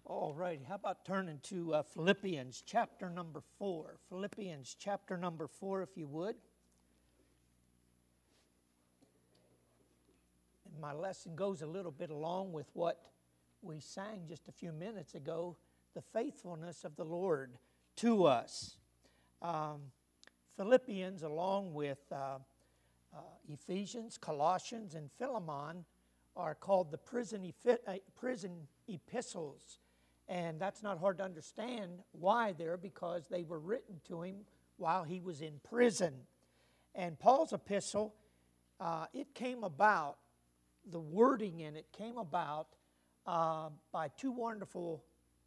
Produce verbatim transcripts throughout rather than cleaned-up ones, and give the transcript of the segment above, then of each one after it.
All righty, how about turning to uh, Philippians chapter number four. Philippians chapter number four, if you would. And my lesson goes a little bit along with what we sang just a few minutes ago, the faithfulness of the Lord to us. Um, Philippians, along with uh, uh, Ephesians, Colossians, and Philemon, are called the prison, efi- uh, prison epistles. And that's not hard to understand why they're, because they were written to him while he was in prison. And Paul's epistle, uh, it came about, the wording in it came about uh, by two wonderful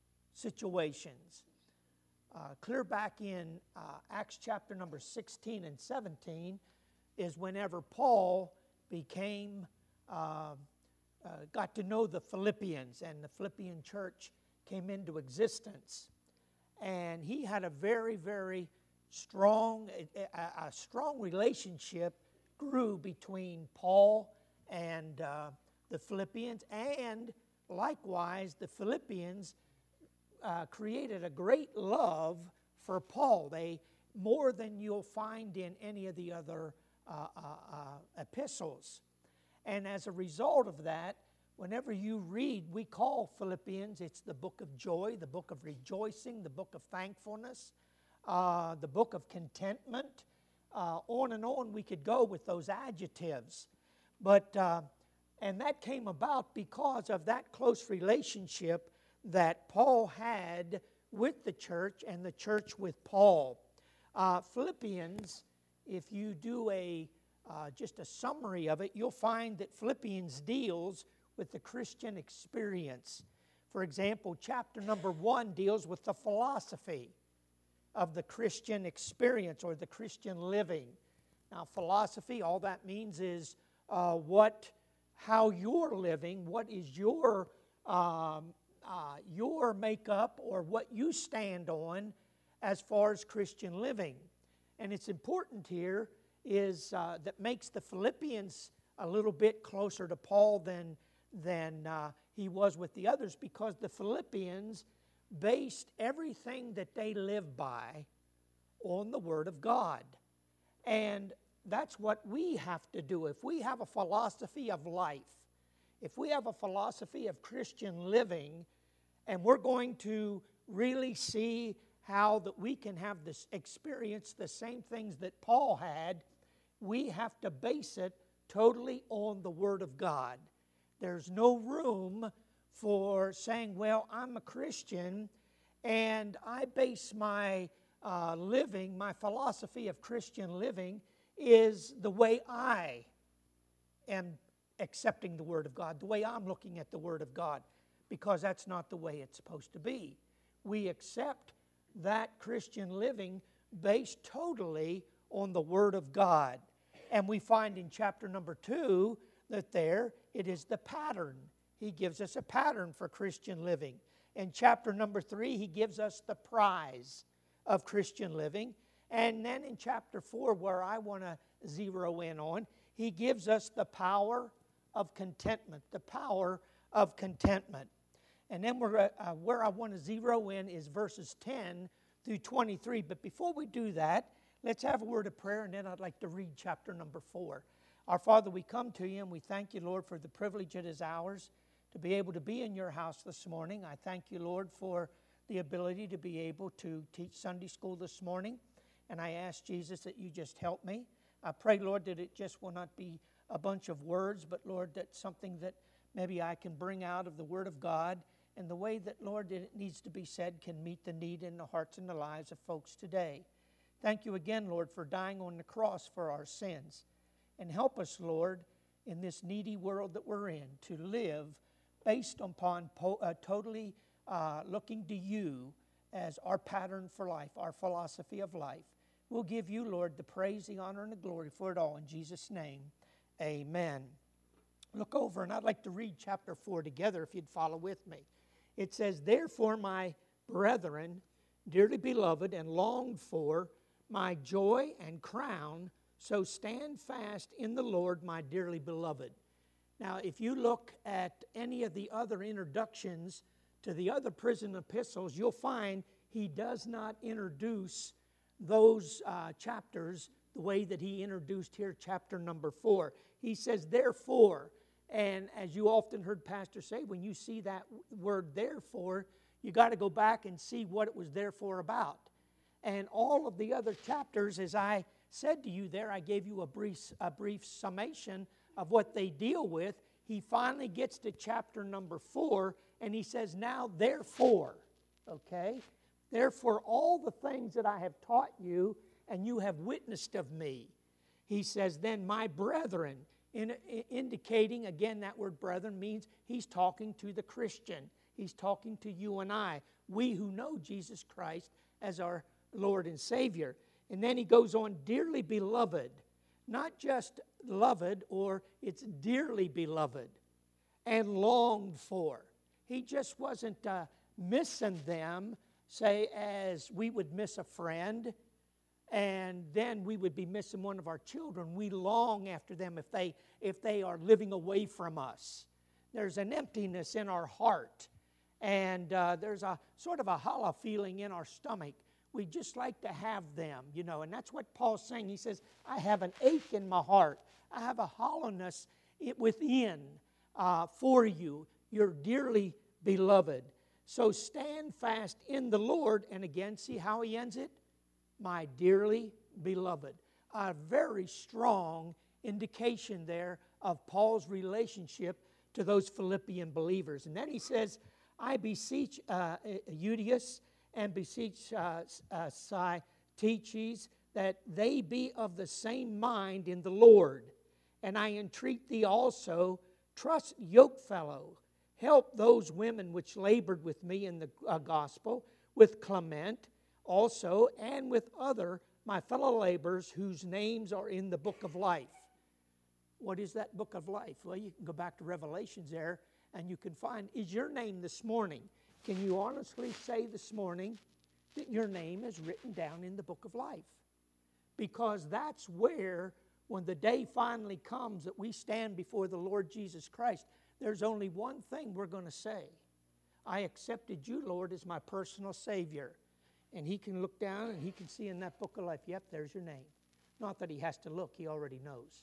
situations. Uh, clear back in uh, Acts chapter number sixteen and seventeen is whenever Paul became, uh, uh, got to know the Philippians, and the Philippian church came into existence. And he had a very, very strong, a, a strong relationship grew between Paul and uh, the Philippians, and likewise the Philippians uh, created a great love for Paul. They, more than you'll find in any of the other uh, uh, uh, epistles. And as a result of that, whenever you read, we call Philippians, it's the book of joy, the book of rejoicing, the book of thankfulness, uh, the book of contentment. Uh, on and on we could go with those adjectives. But, uh, and that came about because of that close relationship that Paul had with the church and the church with Paul. Uh, Philippians, if you do a, uh, just a summary of it, you'll find that Philippians deals with the Christian experience. For example, chapter number one deals with the philosophy of the Christian experience or the Christian living. Now, philosophy, all that means is uh, what, how you're living, what is your um, uh, your makeup or what you stand on as far as Christian living. And it's important here is uh, that makes the Philippians a little bit closer to Paul than than uh, he was with the others, because the Philippians based everything that they lived by on the Word of God. And that's what we have to do. If we have a philosophy of life, if we have a philosophy of Christian living, and we're going to really see how that we can have this experience the same things that Paul had, we have to base it totally on the Word of God. There's no room for saying, well, I'm a Christian and I base my uh, living, my philosophy of Christian living is the way I am accepting the Word of God, the way I'm looking at the Word of God, because that's not the way it's supposed to be. We accept that Christian living based totally on the Word of God. And we find in chapter number two that there it is the pattern. He gives us a pattern for Christian living. In chapter number three, he gives us the prize of Christian living. And then in chapter four, where I want to zero in on, he gives us the power of contentment, the power of contentment. And then we're, uh, where I want to zero in is verses ten through twenty-three. But before we do that, let's have a word of prayer, and then I'd like to read chapter number four. Our Father, we come to you and we thank you, Lord, for the privilege it is ours to be able to be in your house this morning. I thank you, Lord, for the ability to be able to teach Sunday school this morning. And I ask, Jesus, that you just help me. I pray, Lord, that it just will not be a bunch of words, but, Lord, that something that maybe I can bring out of the Word of God, and the way that, Lord, that it needs to be said can meet the need in the hearts and the lives of folks today. Thank you again, Lord, for dying on the cross for our sins. And help us, Lord, in this needy world that we're in, to live based upon po- uh, totally uh, looking to you as our pattern for life, our philosophy of life. We'll give you, Lord, the praise, the honor, and the glory for it all. In Jesus' name, amen. Look over, and I'd like to read chapter four together if you'd follow with me. It says, "Therefore, my brethren, dearly beloved and longed for, my joy and crown, so stand fast in the Lord, my dearly beloved." Now, if you look at any of the other introductions to the other prison epistles, you'll find he does not introduce those uh, chapters the way that he introduced here, chapter number four. He says, therefore, and as you often heard pastors say, when you see that word therefore, you got to go back and see what it was therefore about. And all of the other chapters, as I said to you there, I gave you a brief, a brief summation of what they deal with. He finally gets to chapter number four, and he says, now therefore, okay? Therefore, all the things that I have taught you, and you have witnessed of me. He says, then my brethren, in, in, indicating, again, that word brethren means he's talking to the Christian. He's talking to you and I, we who know Jesus Christ as our Lord and Savior. And then he goes on, dearly beloved, not just loved, or it's dearly beloved and longed for. He just wasn't uh, missing them, say, as we would miss a friend, and then we would be missing one of our children. We long after them if they, if they are living away from us. There's an emptiness in our heart, and uh, there's a sort of a hollow feeling in our stomach. We just like to have them, you know, and that's what Paul's saying. He says, I have an ache in my heart. I have a hollowness within uh, for you. You're dearly beloved. So stand fast in the Lord. And again, see how he ends it? My dearly beloved. A very strong indication there of Paul's relationship to those Philippian believers. And then he says, I beseech uh, Euodias and beseech uh, uh, Syntyches that they be of the same mind in the Lord. And I entreat thee also, trust yokefellow, help those women which labored with me in the uh, gospel, with Clement also, and with other my fellow laborers whose names are in the book of life. What is that book of life? Well, you can go back to Revelations there, and you can find, is your name this morning? Can you honestly say this morning that your name is written down in the book of life? Because that's where, when the day finally comes that we stand before the Lord Jesus Christ, there's only one thing we're going to say. I accepted you, Lord, as my personal Savior. And he can look down and he can see in that book of life, yep, there's your name. Not that he has to look, he already knows.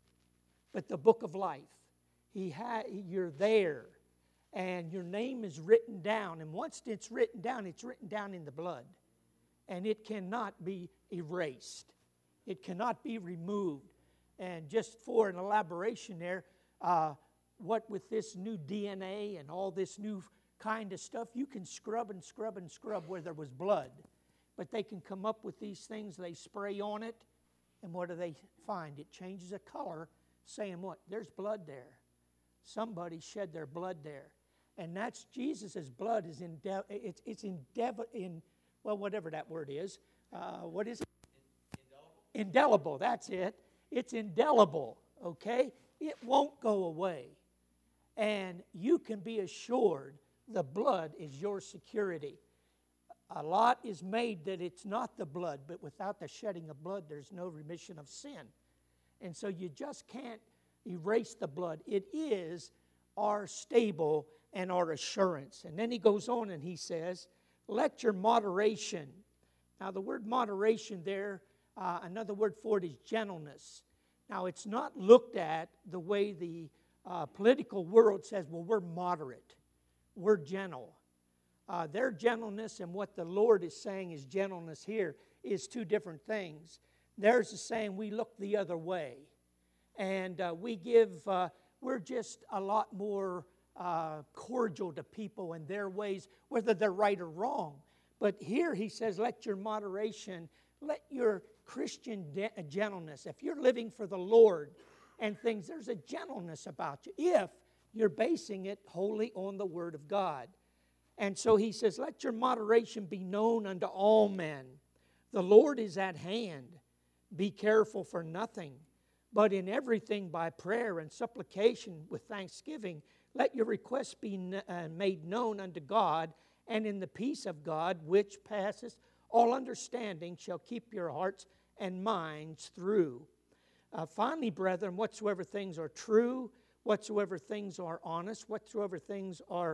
But the book of life, he ha- you're there, and your name is written down. And once it's written down, it's written down in the blood. And it cannot be erased. It cannot be removed. And just for an elaboration there, uh, what with this new D N A and all this new kind of stuff, you can scrub and scrub and scrub where there was blood. But they can come up with these things, they spray on it, and what do they find? It changes a color, saying what? There's blood there. Somebody shed their blood there. And that's Jesus' blood is in, it's, it's in, in, well, whatever that word is. Uh, what is it? Indelible. Indelible, that's it. It's indelible, okay? It won't go away. And you can be assured the blood is your security. A lot is made that it's not the blood, but without the shedding of blood, there's no remission of sin. And so you just can't erase the blood. It is our stable and our assurance. And then he goes on and he says, let your moderation. Now the word moderation there, uh, another word for it is gentleness. Now it's not looked at the way the uh, political world says, well, we're moderate. We're gentle. Uh, their gentleness and what the Lord is saying is gentleness here is two different things. Theirs is saying we look the other way. And uh, we give, uh, we're just a lot more uh, cordial to people in their ways, whether they're right or wrong. But here he says, let your moderation, let your Christian de- gentleness, if you're living for the Lord and things, there's a gentleness about you, if you're basing it wholly on the Word of God. And so he says, let your moderation be known unto all men. The Lord is at hand. Be careful for nothing, but in everything by prayer and supplication with thanksgiving, let your requests be uh, made known unto God, and in the peace of God, which passeth all understanding, shall keep your hearts and minds through. Uh, finally, brethren, whatsoever things are true, whatsoever things are honest, whatsoever things are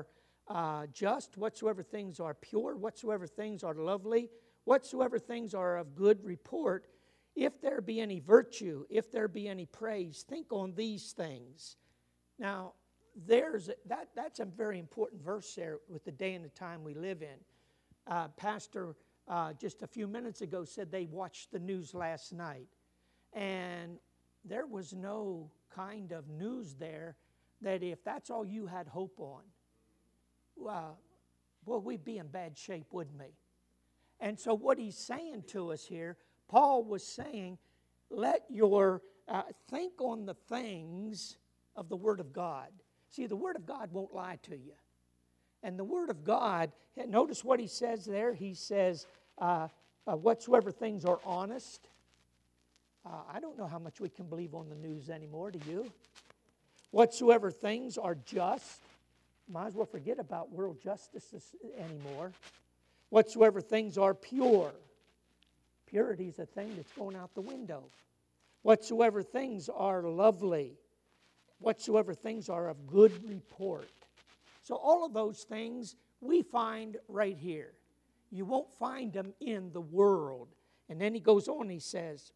uh, just, whatsoever things are pure, whatsoever things are lovely, whatsoever things are of good report, if there be any virtue, if there be any praise, think on these things. Now, there's that. That's a very important verse there with the day and the time we live in. Uh, Pastor, uh, just a few minutes ago, said they watched the news last night. And there was no kind of news there that if that's all you had hope on, uh, well, we'd be in bad shape, wouldn't we? And so what he's saying to us here, Paul was saying, let your, uh, think on the things of the Word of God. See, the Word of God won't lie to you. And the Word of God, notice what he says there. He says, uh, uh, whatsoever things are honest. Uh, I don't know how much we can believe on the news anymore, do you? Whatsoever things are just. Might as well forget about world justice anymore. Whatsoever things are pure. Purity is a thing that's going out the window. Whatsoever things are lovely. Whatsoever things are of good report. So all of those things we find right here. You won't find them in the world. And then he goes on, he says,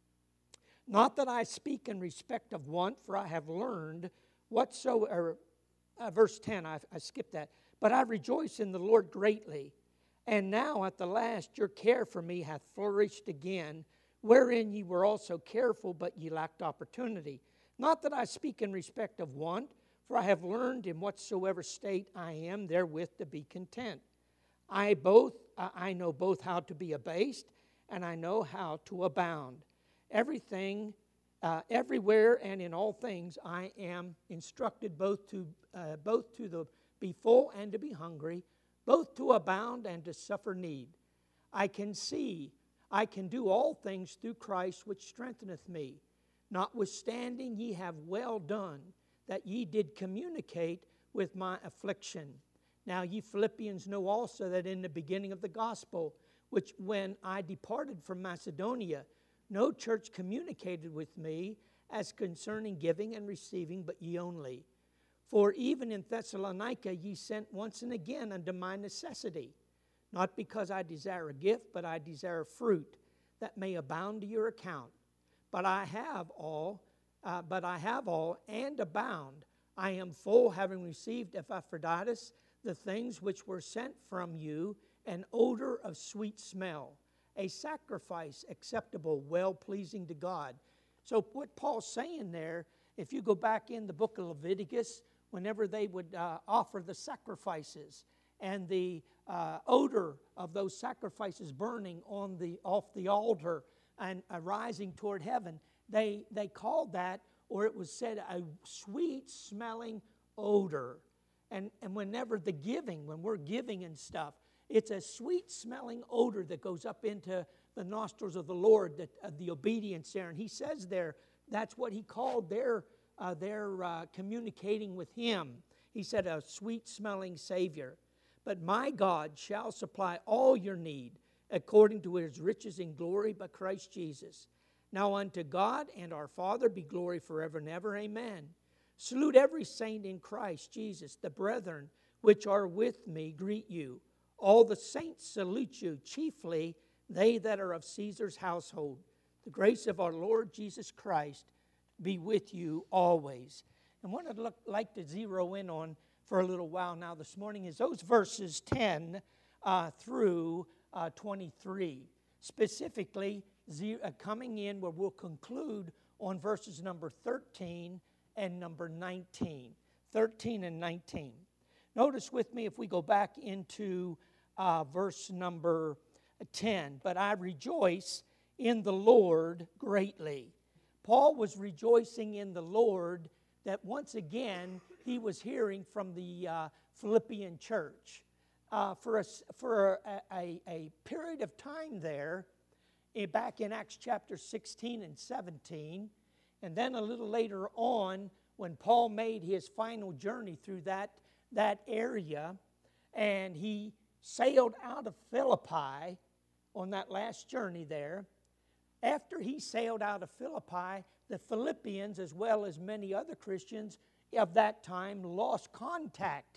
not that I speak in respect of want, for I have learned whatsoever, uh, verse ten, I, I skipped that, but I rejoice in the Lord greatly. And now at the last your care for me hath flourished again, wherein ye were also careful, but ye lacked opportunity. Not that I speak in respect of want, for I have learned in whatsoever state I am therewith to be content. I both uh, I know both how to be abased, and I know how to abound. Everything, uh, everywhere, and in all things, I am instructed both to uh, both to the be full and to be hungry, both to abound and to suffer need. I can see, I can do all things through Christ which strengtheneth me. Notwithstanding, ye have well done, that ye did communicate with my affliction. Now ye Philippians know also that in the beginning of the gospel, which when I departed from Macedonia, no church communicated with me as concerning giving and receiving, but ye only. For even in Thessalonica ye sent once and again unto my necessity, not because I desire a gift, but I desire fruit that may abound to your account. But I have all, uh, but I have all and abound. I am full, having received Epaphroditus the things which were sent from you, an odor of sweet smell, a sacrifice acceptable, well-pleasing to God. So what Paul's saying there, if you go back in the book of Leviticus, whenever they would uh, offer the sacrifices and the uh, odor of those sacrifices burning on the off the altar and uh, rising toward heaven, they, they called that, or it was said, a sweet-smelling odor. And, and whenever the giving, when we're giving and stuff, it's a sweet-smelling odor that goes up into the nostrils of the Lord, that, uh, the obedience there. And he says there, that's what he called their, uh, their uh, communicating with him. He said, a sweet-smelling Savior. But my God shall supply all your need according to his riches in glory by Christ Jesus. Now unto God and our Father be glory forever and ever. Amen. Salute every saint in Christ Jesus. The brethren which are with me greet you. All the saints salute you, chiefly they that are of Caesar's household. The grace of our Lord Jesus Christ be with you always. And what I'd look, like to zero in on for a little while now this morning is those verses ten uh, through uh, twenty-three. Specifically, ze- uh, coming in where we'll conclude on verses number thirteen and number nineteen. thirteen and nineteen. Notice with me if we go back into uh, verse number ten. But I rejoice in the Lord greatly. Paul was rejoicing in the Lord that once again he was hearing from the uh, Philippian church. Uh, for a, for a, a, a period of time there, eh, back in Acts chapter sixteen and seventeen, and then a little later on when Paul made his final journey through that, that area, and he sailed out of Philippi on that last journey there. After he sailed out of Philippi, the Philippians, as well as many other Christians of that time, lost contact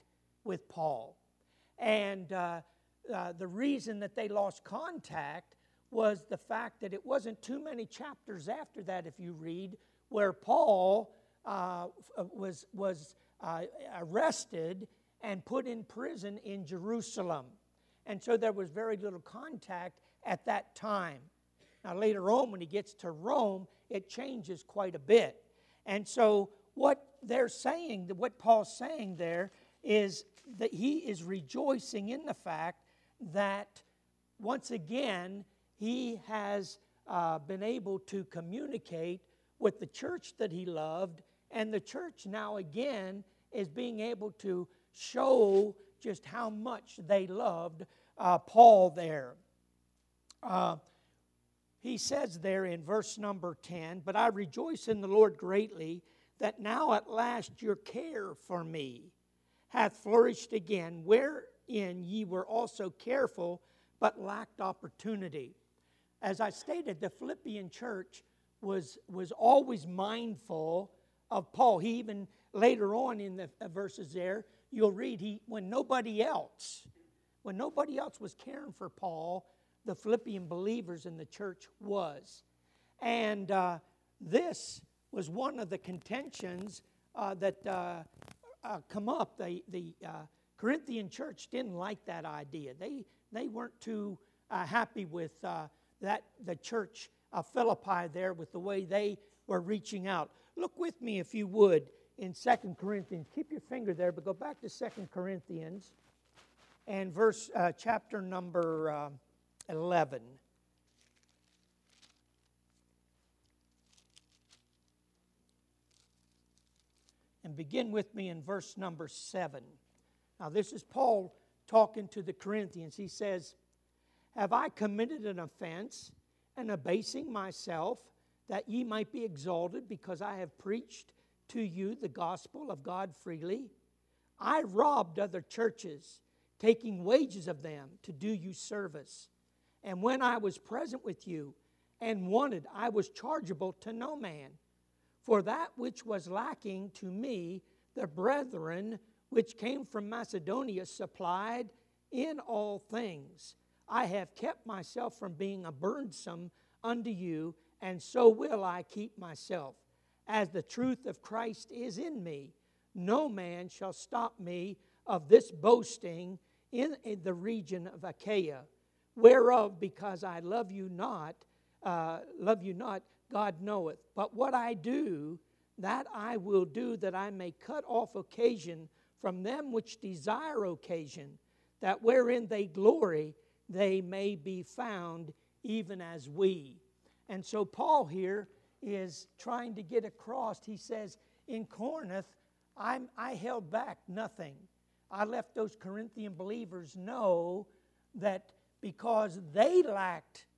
with Paul. And uh, uh, the reason that they lost contact was the fact that it wasn't too many chapters after that, if you read, where Paul uh, was, was uh, arrested and put in prison in Jerusalem. And so there was very little contact at that time. Now later on, when he gets to Rome, it changes quite a bit. And so what they're saying, what Paul's saying there, is that he is rejoicing in the fact that once again he has uh, been able to communicate with the church that he loved, and the church now again is being able to show just how much they loved uh, Paul there. Uh, he says there in verse number ten, "But I rejoice in the Lord greatly, that now at last your care for me hath flourished again, wherein ye were also careful, but lacked opportunity." As I stated, the Philippian church was, was always mindful of Paul. He even, later on in the verses there, you'll read, he when nobody else, when nobody else was caring for Paul, the Philippian believers in the church was. And uh, this was one of the contentions uh, that uh, uh, come up. The, the uh, Corinthian church didn't like that idea. They, they weren't too uh, happy with uh, that the church of Philippi there with the way they were reaching out. Look with me, if you would, in Second Corinthians. Keep your finger there, but go back to Second Corinthians and verse uh, chapter number uh, eleven. And begin with me in verse number seven. Now this is Paul talking to the Corinthians. He says, "Have I committed an offense, and abasing myself, that ye might be exalted, because I have preached to you the gospel of God freely? I robbed other churches, taking wages of them to do you service. And when I was present with you and wanted, I was chargeable to no man. For that which was lacking to me, the brethren which came from Macedonia supplied in all things. I have kept myself from being a burdensome unto you, and so will I keep myself. As the truth of Christ is in me, no man shall stop me of this boasting in the region of Achaia, whereof because I love you not, uh, love you not, God knoweth. But what I do, that I will do, that I may cut off occasion from them which desire occasion, that wherein they glory, they may be found even as we." And so Paul here is trying to get across. He says, in Corinth, I'm, I held back nothing. I left those Corinthian believers know that because they lacked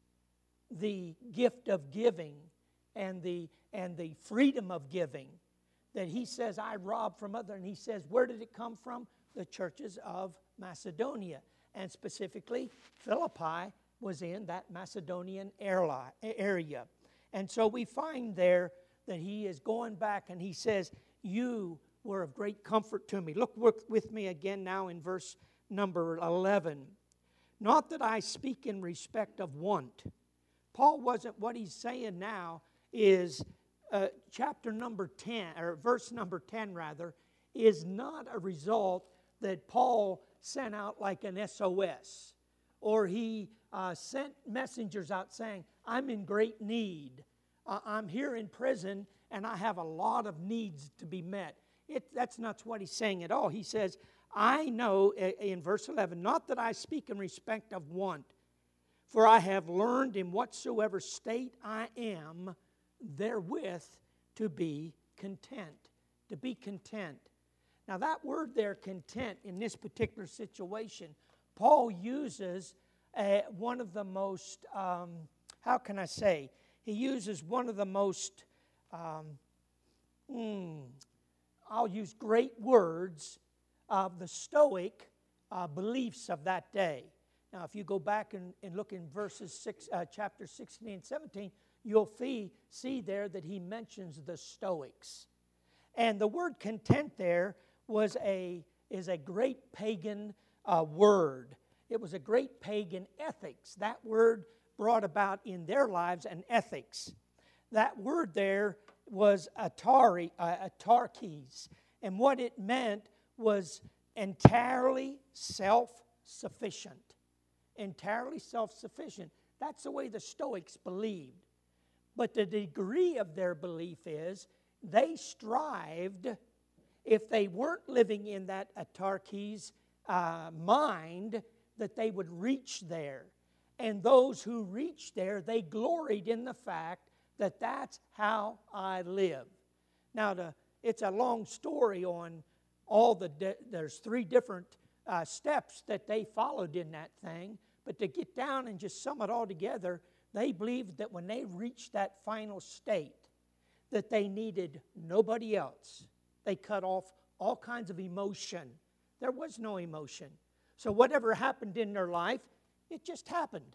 the gift of giving and the, and the freedom of giving, that he says, I robbed from other. And he says, where did it come from? The churches of Macedonia. And specifically, Philippi was in that Macedonian area. And so we find there that he is going back and he says, you were of great comfort to me. Look with me again now in verse number eleven. Not that I speak in respect of want. Paul wasn't, what he's saying now is uh, chapter number ten, or verse number ten rather, is not a result that Paul sent out like an S O S, or he uh, sent messengers out saying, I'm in great need. Uh, I'm here in prison and I have a lot of needs to be met. It, that's not what he's saying at all. He says, I know, in verse eleven, not that I speak in respect of want, for I have learned in whatsoever state I am, therewith to be content. To be content. Now that word there, content, in this particular situation, Paul uses uh, one of the most, um, how can I say, he uses one of the most, um, mm, I'll use great words of the Stoic uh, beliefs of that day. Now if you go back and, and look in verses six, uh, chapter sixteen and seventeen, you'll fee, see there that he mentions the Stoics. And the word content there was a, is a great pagan uh, word. It was a great pagan ethics. That word brought about in their lives an ethics. That word there was atari, uh, atarches, and what it meant was entirely self-sufficient. Entirely self-sufficient. That's the way the Stoics believed. But the degree of their belief is they strived, if they weren't living in that atarches uh, mind, that they would reach there. And those who reached there, they gloried in the fact that that's how I live. Now, the, it's a long story on all the, di- there's three different uh, steps that they followed in that thing. But to get down and just sum it all together, they believed that when they reached that final state, that they needed nobody else. They cut off all kinds of emotion. There was no emotion. So whatever happened in their life, it just happened.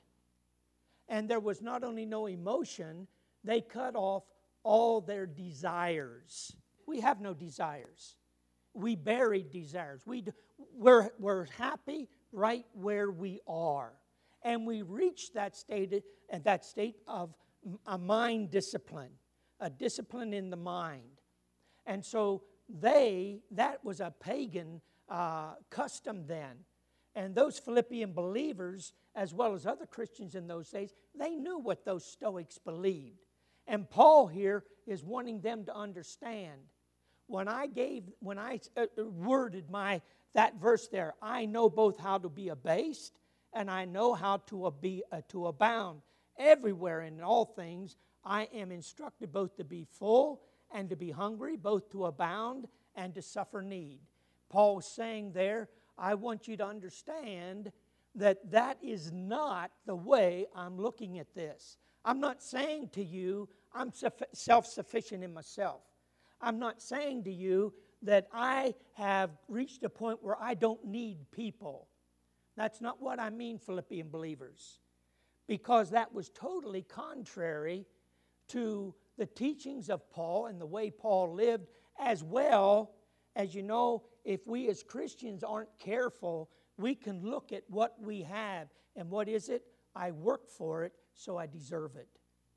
And there was not only no emotion, they cut off all their desires. We have no desires. We buried desires. We do, we're, we're happy right where we are. And we reach that state, and that state of a mind discipline, a discipline in the mind. And so they, that was a pagan uh, custom then. And those Philippian believers, as well as other Christians in those days, they knew what those Stoics believed. And Paul here is wanting them to understand. When I gave, when I uh, worded my that verse there, I know both how to be abased and I know how to be uh, to abound. Everywhere in all things, I am instructed both to be full and to be hungry, both to abound and to suffer need. Paul is saying there, I want you to understand that that is not the way I'm looking at this. I'm not saying to you, I'm self-sufficient in myself. I'm not saying to you that I have reached a point where I don't need people. That's not what I mean, Philippian believers. Because that was totally contrary to the teachings of Paul and the way Paul lived, as well as, you know, if we as Christians aren't careful, we can look at what we have. And what is it? I worked for it, so I deserve it.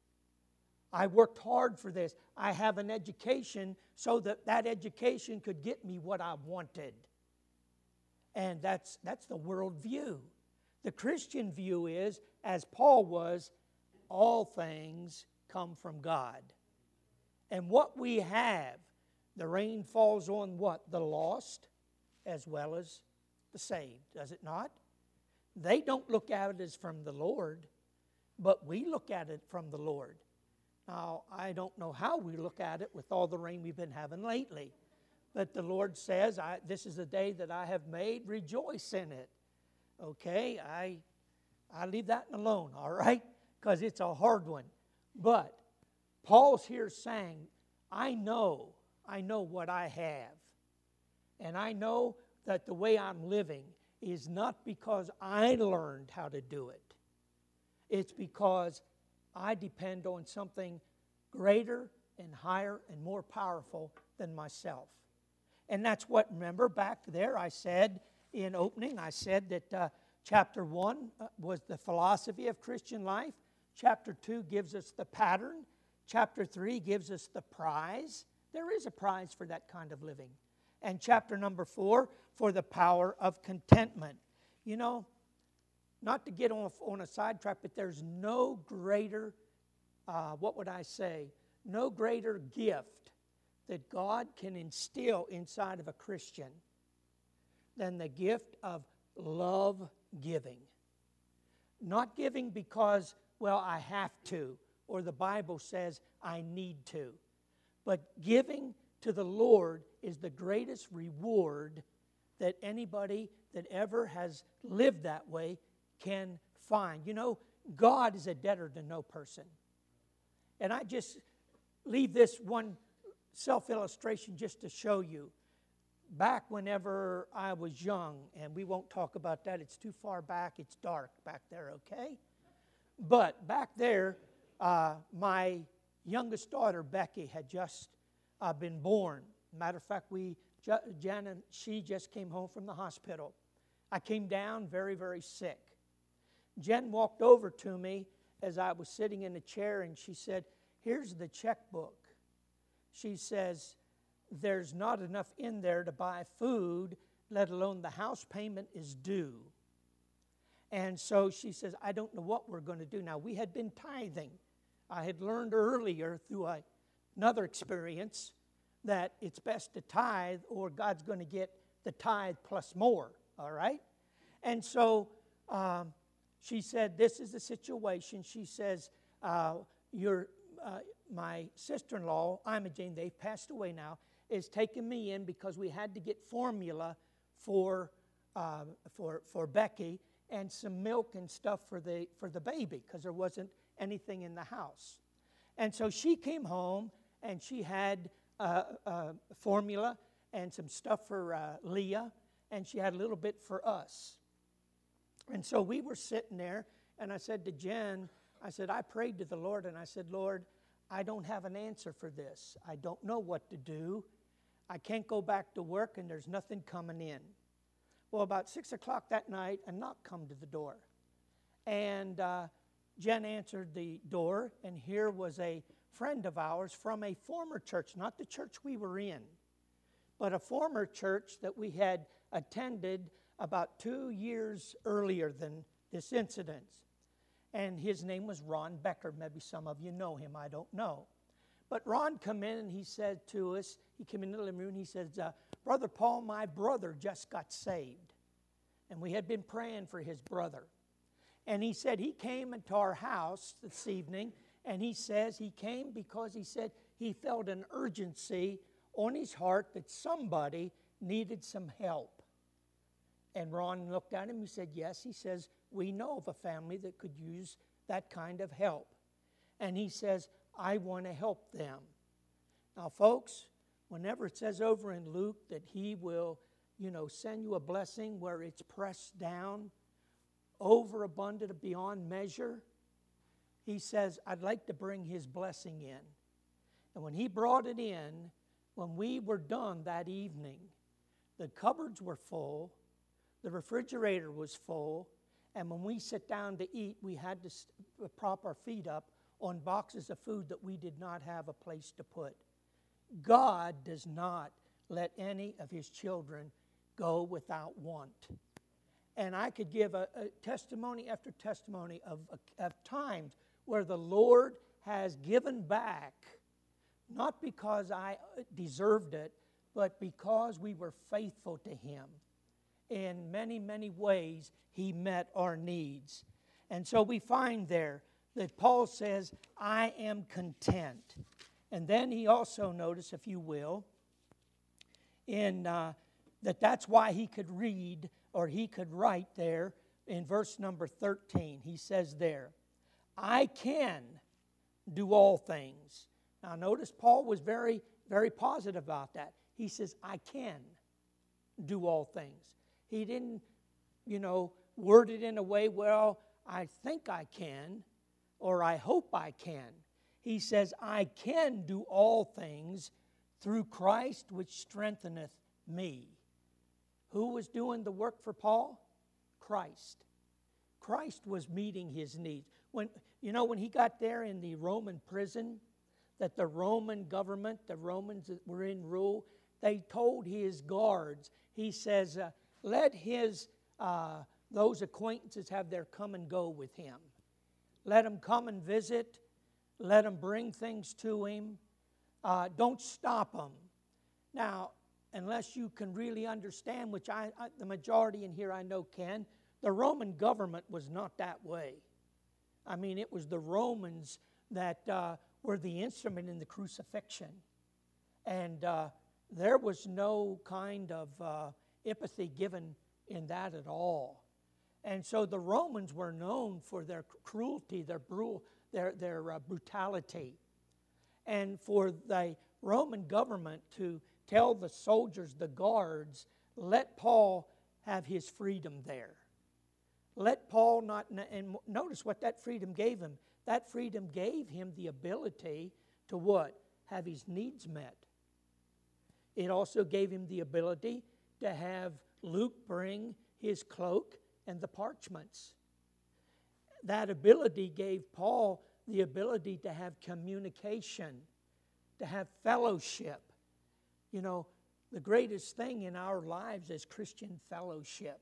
I worked hard for this. I have an education so that that education could get me what I wanted. And that's, that's the world view. The Christian view is, as Paul was, all things come from God. And what we have, the rain falls on what? The lost as well as the saved, does it not? They don't look at it as from the Lord, but we look at it from the Lord. Now, I don't know how we look at it with all the rain we've been having lately. But the Lord says, I, this is the day that I have made, rejoice in it. Okay, I, I leave that alone, all right? Because it's a hard one. But Paul's here saying, I know, I know what I have. And I know that the way I'm living is not because I learned how to do it. It's because I depend on something greater and higher and more powerful than myself. And that's what, remember, back there I said in opening, I said that uh, chapter one uh, was the philosophy of Christian life. Chapter two gives us the pattern. Chapter three gives us the prize. There is a prize for that kind of living. And chapter number four, for the power of contentment. You know, not to get off on a sidetrack, but there's no greater, uh, what would I say, no greater gift that God can instill inside of a Christian than the gift of love giving. Not giving because, well, I have to, or the Bible says I need to. But giving to the Lord is the greatest reward that anybody that ever has lived that way can find. You know, God is a debtor to no person. And I just leave this one self-illustration just to show you. Back whenever I was young, and we won't talk about that, it's too far back, it's dark back there, okay? But back there, uh, my youngest daughter, Becky, had just uh, been born. Matter of fact, we Jen and she just came home from the hospital. I came down very, very sick. Jen walked over to me as I was sitting in a chair, and she said, here's the checkbook. She says, there's not enough in there to buy food, let alone the house payment is due. And so she says, I don't know what we're going to do. Now, we had been tithing. I had learned earlier through a, another experience that it's best to tithe or God's going to get the tithe plus more, all right? And so um, she said, this is the situation. She says, uh, your, uh, my sister-in-law, Imogene, they've passed away now, is taking me in because we had to get formula for, uh, for, for Becky and some milk and stuff for the, for the baby because there wasn't anything in the house. And so she came home and she had uh, uh, formula and some stuff for uh, Leah, and she had a little bit for us. And so we were sitting there, and I said to Jen, I said, I prayed to the Lord, and I said, Lord, I don't have an answer for this. I don't know what to do. I can't go back to work, and there's nothing coming in. Well, about six o'clock that night, a knock come to the door. And uh, Jen answered the door, and here was a friend of ours from a former church, not the church we were in, but a former church that we had attended about two years earlier than this incident. And his name was Ron Becker. Maybe some of you know him, I don't know. But Ron come in and he said to us, he came into the living room and he says, uh, Brother Paul, my brother just got saved. And we had been praying for his brother. And he said he came into our house this evening, and he says he came because he said he felt an urgency on his heart that somebody needed some help. And Ron looked at him, he said, yes. He says, we know of a family that could use that kind of help. And he says, I want to help them. Now, folks, whenever it says over in Luke that he will, you know, send you a blessing where it's pressed down, overabundant beyond measure, he says, I'd like to bring his blessing in. And when he brought it in, when we were done that evening, the cupboards were full, the refrigerator was full, and when we sit down to eat, we had to prop our feet up on boxes of food that we did not have a place to put. God does not let any of his children go without want. And I could give a, a testimony after testimony of, of times where the Lord has given back, not because I deserved it, but because we were faithful to him. In many, many ways, he met our needs. And so we find there that Paul says, I am content. And then he also, notice, if you will, in uh, that that's why he could read, or he could write there in verse number thirteen. He says there, I can do all things. Now notice Paul was very, very positive about that. He says, I can do all things. He didn't, you know, word it in a way, well, I think I can, or I hope I can. He says, I can do all things through Christ which strengtheneth me. Who was doing the work for Paul? Christ. Christ was meeting his needs. When, you know, when he got there in the Roman prison, that the Roman government, the Romans that were in rule, they told his guards, he says, uh, let his, uh, those acquaintances have their come and go with him. Let them come and visit. Let them bring things to him. Uh, don't stop them. Now, unless you can really understand, which I, I, the majority in here I know can, the Roman government was not that way. I mean, it was the Romans that uh, were the instrument in the crucifixion. And uh, there was no kind of uh, empathy given in that at all. And so the Romans were known for their cruelty, their, bru- their, their uh, brutality. And for the Roman government to tell the soldiers, the guards, let Paul have his freedom there. Let Paul not, and notice what that freedom gave him. That freedom gave him the ability to what? Have his needs met. It also gave him the ability to have Luke bring his cloak and the parchments. That ability gave Paul the ability to have communication, to have fellowship. You know, the greatest thing in our lives is Christian fellowship.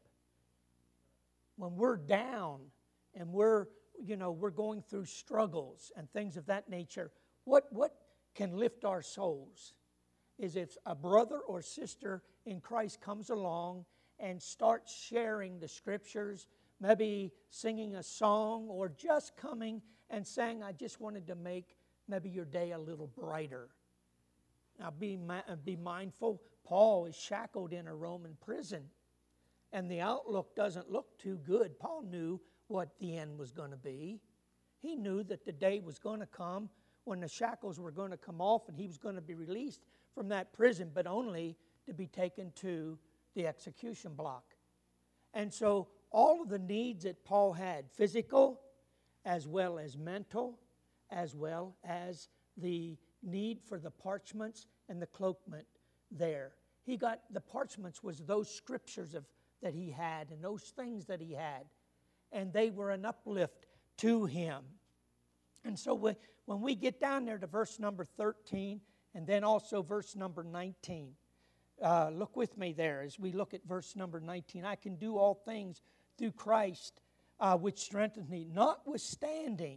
When we're down and we're, you know, we're going through struggles and things of that nature, what, what can lift our souls is if a brother or sister in Christ comes along and starts sharing the Scriptures, maybe singing a song or just coming and saying, I just wanted to make maybe your day a little brighter. Now be, be mindful, Paul is shackled in a Roman prison, and the outlook doesn't look too good. Paul knew what the end was going to be. He knew that the day was going to come when the shackles were going to come off and he was going to be released from that prison, but only to be taken to the execution block. And so all of the needs that Paul had, physical as well as mental, as well as the need for the parchments and the cloakment there. He got, the parchments was those scriptures of that he had and those things that he had. And they were an uplift to him. And so when, when we get down there to verse number thirteen and then also verse number nineteen, uh, look with me there as we look at verse number nineteen. I can do all things through Christ uh, which strengthens me. Notwithstanding,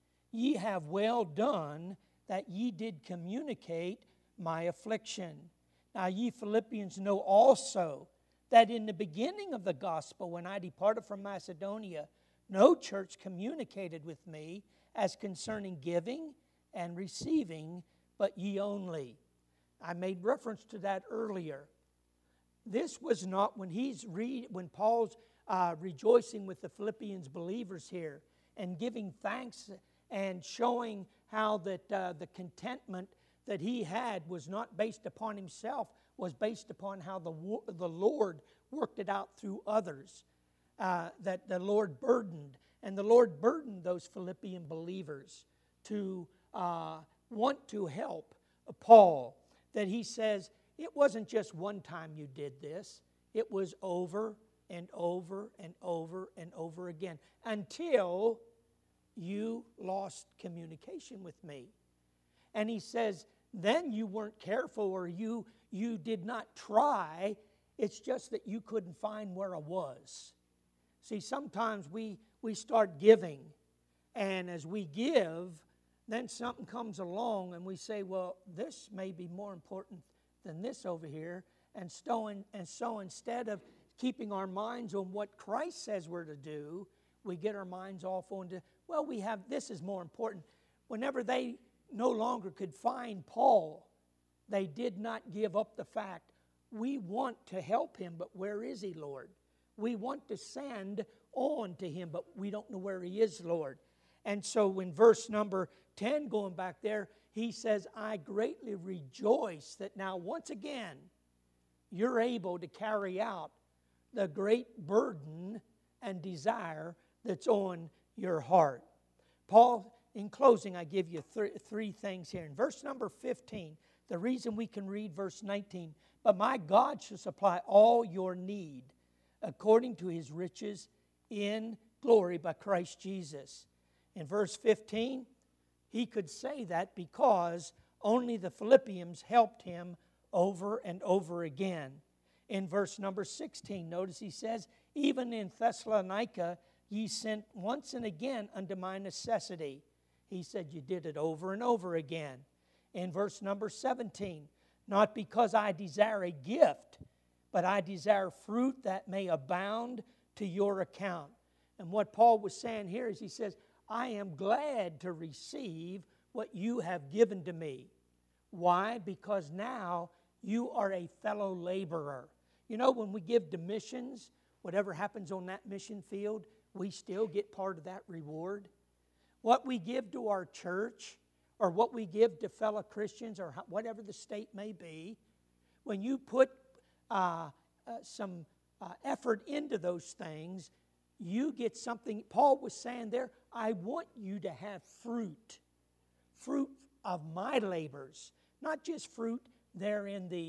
ye have well done that ye did communicate my affliction. Now ye Philippians know also that in the beginning of the gospel, when I departed from Macedonia, no church communicated with me as concerning giving and receiving, but ye only. I made reference to that earlier. This was not when he's read when Paul's uh, rejoicing with the Philippians believers here and giving thanks and showing how that uh, the contentment that he had was not based upon himself, was based upon how the, the Lord worked it out through others, uh, that the Lord burdened. And the Lord burdened those Philippian believers to uh, want to help Paul. That he says, it wasn't just one time you did this. It was over and over and over and over again until you lost communication with me. And he says, then you weren't careful or you, you did not try. It's just that you couldn't find where I was. See, sometimes we, we start giving, and as we give, then something comes along and we say, well, this may be more important than this over here. And so, in, and so instead of keeping our minds on what Christ says we're to do, we get our minds off onto, well, we have, this is more important. Whenever they no longer could find Paul, they did not give up the fact, we want to help him, but where is he, Lord? We want to send on to him, but we don't know where he is, Lord. And so in verse number ten, going back there, he says, I greatly rejoice that now once again, you're able to carry out the great burden and desire that's on your heart. Paul, in closing, I give you th- three things here. In verse number fifteen, the reason we can read verse nineteen, but my God shall supply all your need according to his riches in glory by Christ Jesus. In verse fifteen, he could say that because only the Philippians helped him over and over again. In verse number sixteen, notice he says, even in Thessalonica ye sent once and again unto my necessity. He said you did it over and over again. In verse number seventeen, not because I desire a gift, but I desire fruit that may abound to your account. And what Paul was saying here is he says, I am glad to receive what you have given to me. Why? Because now you are a fellow laborer. You know, when we give to missions, whatever happens on that mission field, we still get part of that reward. What we give to our church, or what we give to fellow Christians, or whatever the state may be, when you put uh, uh, some uh, effort into those things, you get something. Paul was saying there, I want you to have fruit, fruit of my labors, not just fruit there in the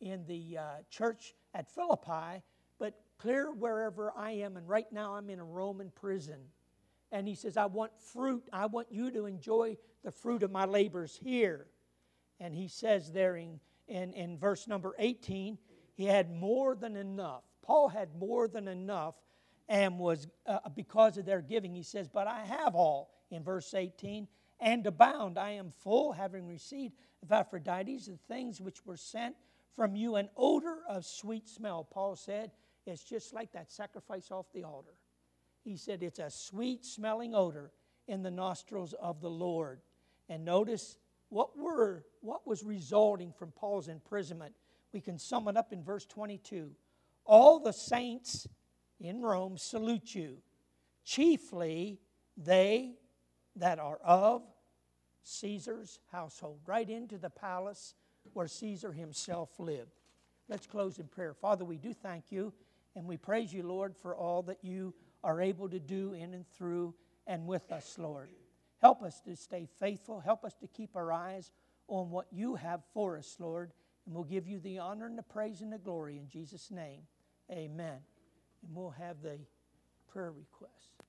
in the uh, church at Philippi, but clear wherever I am. And right now I'm in a Roman prison. And he says, I want fruit. I want you to enjoy the fruit of my labors here. And he says there in, in, in verse number eighteen, he had more than enough. Paul had more than enough, and was, uh, because of their giving, he says, but I have all, in verse eighteen, and abound. I am full, having received of Epaphroditus the things which were sent from you, an odor of sweet smell. Paul said, it's just like that sacrifice off the altar. He said, it's a sweet smelling odor in the nostrils of the Lord. And notice what were what was resulting from Paul's imprisonment. We can sum it up in verse twenty-two. All the saints in Rome salute you, chiefly they that are of Caesar's household. Right into the palace where Caesar himself lived. Let's close in prayer. Father, we do thank you, and we praise you, Lord, for all that you are able to do in and through and with us, Lord. Help us to stay faithful. Help us to keep our eyes on what you have for us, Lord. And we'll give you the honor and the praise and the glory in Jesus' name. Amen. And we'll have the prayer requests.